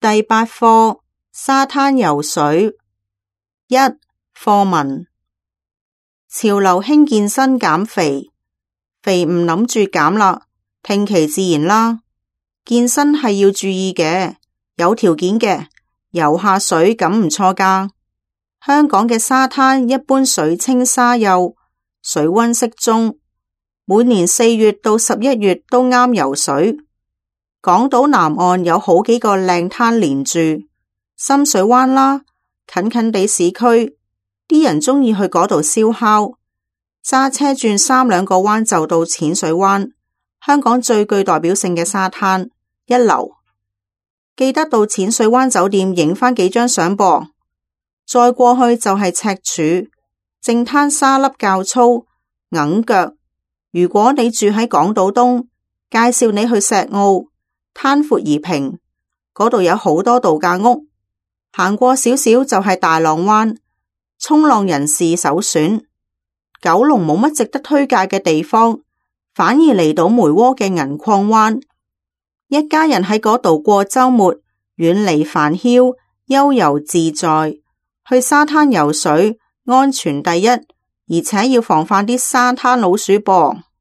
第8課沙灘游水。1. 課文：潮流興健身減肥，肥唔諗住減啦，聽其自然啦。健身係要注意嘅，有條件嘅，游下水咁唔錯㗎。香港嘅沙灘一般水清沙幼，水溫適中，每年4月到11月都啱游水。港島南岸有好幾個靚灘連住，深水灣啦，近近地市區，啲人鍾意去嗰度燒烤，揸車轉3-2個彎就到淺水灣，香港最具代表性嘅沙灘，一流。記得到淺水灣酒店影返幾張相噃。再過去就係赤柱，正灘沙粒較粗，硬腳。如果你住喺港島東，介紹你去石澳，灘闊而平，嗰度有好多度假屋。行過少少就係大浪灣，衝浪人士首選。九龍冇乜值得推介嘅地方，反而嚟到梅窩嘅銀礦灣，一家人喺嗰度過週末，遠離煩囂，悠遊自在。去沙灘游水，安全第一，而且要防範啲沙灘老鼠噃。